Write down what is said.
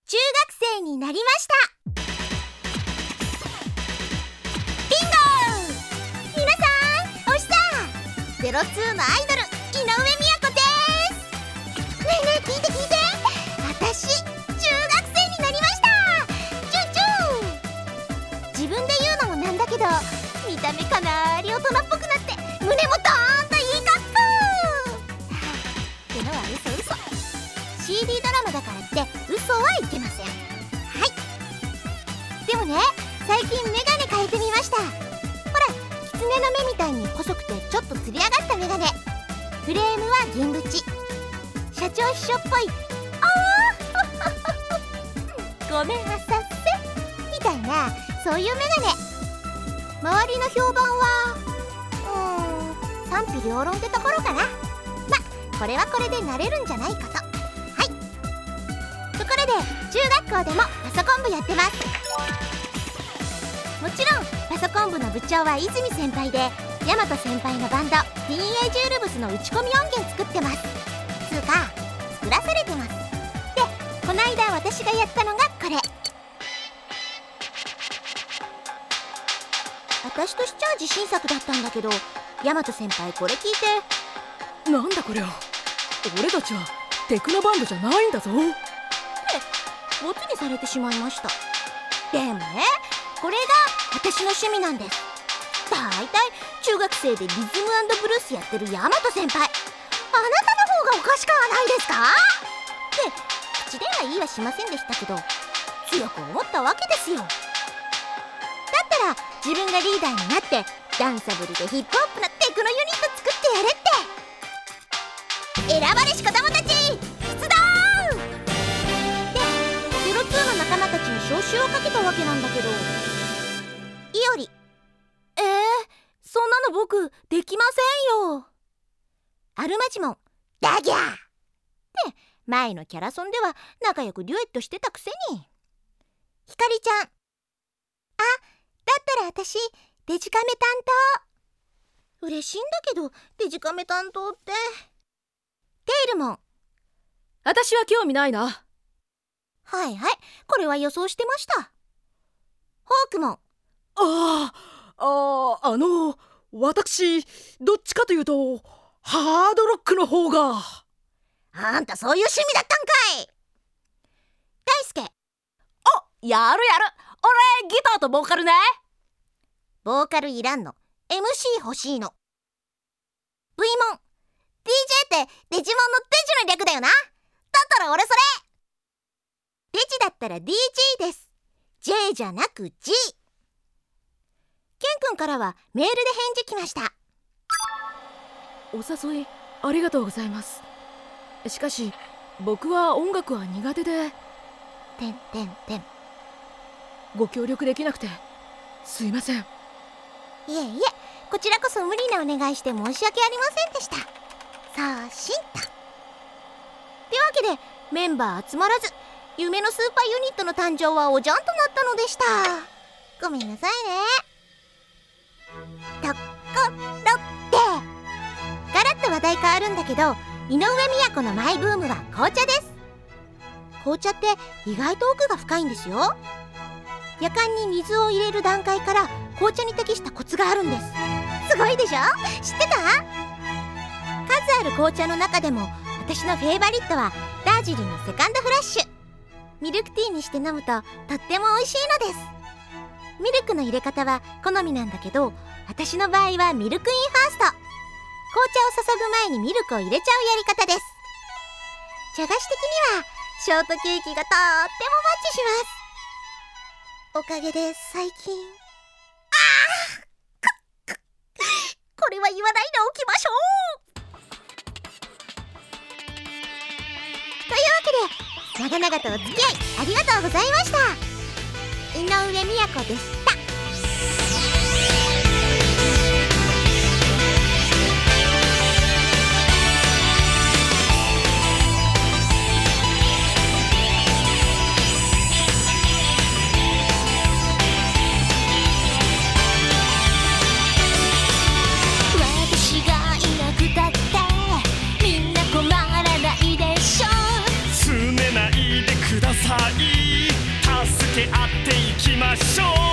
中学生になりました。ビンゴー。皆さん押した。02のアイドル井上美也子です。ねえねえ聞いて聞いて、私中学生になりました。チュンチュン。自分で言うのもなんだけど、見た目かなり大人っぽくなって胸もドーンといいカップってのは嘘。 CD ドラマだからって嘘はいけません。はい。でもね、最近メガネ変えてみました。ほら、狐の目みたいに細くてちょっとつり上がったメガネ。フレームは銀縁、社長秘書っぽいごめんなさせみたいな、そういうメガネ。周りの評判は賛否両論ってところかな。これはこれで慣れるんじゃないかと。はい。ところで中学校でもパソコン部やってます。もちろんパソコン部の部長は泉先輩で、大和先輩のバンドティーンエイジウルブスの打ち込み音源作ってます。つうか作らされてます。で、この間私がやったのがこれ。私としちゃ自信作だったんだけど、大和先輩これ聞いて、 なんだこりゃ、俺たちはテクノバンドじゃないんだぞってボツにされてしまいました。でもね、これが私の趣味なんです。だいたい中学生でリズム&ブルースやってる大和先輩、あなたの方がおかしくはないですかって口では言いはしませんでしたけど、強く思ったわけですよ。だったら自分がリーダーになってダンサブルでヒップホップなテクノユニット作ってやれって。選ばれし子供たち出動で、02の仲間たちに招集をかけたわけなんだけど、いおり、 そんなの僕できませんよ。 アルマジモン、ダギャーって前のキャラソンでは仲良くデュエットしてたくせに。ひかりちゃん、だったら私デジカメ担当。嬉しいんだけどデジカメ担当って。テイルモン、 私は興味ないな。 はいはい、これは予想してました。ホークモン、 私どっちかというとハードロックの方が。 あんたそういう趣味だったんかい。大輔、 やる俺ギターとボーカルね。 ボーカルいらんの、 MC 欲しいの。 V モン、 DJ ってデジモンのデジの略だよな。だったら俺それ。デジだったら DJ です。 J じゃなく G。 ケン君からはメールで返事来ました。 お誘いありがとうございます。しかし僕は音楽は苦手で。ご協力できなくてすいません。 いえいえ、こちらこそ無理なお願いして申し訳ありませんでした。そうしんた。ってわけでメンバー集まらず、夢のスーパーユニットの誕生はおじゃんとなったのでした。ごめんなさいね。ところで、ガラッと話題変わるんだけど、井上美也子のマイブームは紅茶です。紅茶って意外と奥が深いんですよ。やかんに水を入れる段階から紅茶に適したコツがあるんです。すごいでしょ。知ってた？数ある紅茶の中でも私のフェイバリットはダージリンのセカンドフラッシュ。ミルクティーにして飲むととっても美味しいのです。ミルクの入れ方は好みなんだけど、私の場合はミルクインファースト。紅茶を注ぐ前にミルクを入れちゃうやり方です。茶菓子的にはショートケーキがとってもマッチします。おかげで最近これは言わないでおきましょう。というわけで長々とお付き合いありがとうございました。井上美也子でした。 私がいなくたってみんな困らないでしょ。 拗ねないでください。 け合っていきましょう。